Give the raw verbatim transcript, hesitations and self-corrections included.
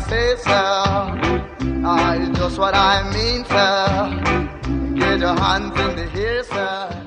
say, sir. Ah, it's just what I mean, sir. Get your hands in the air, sir.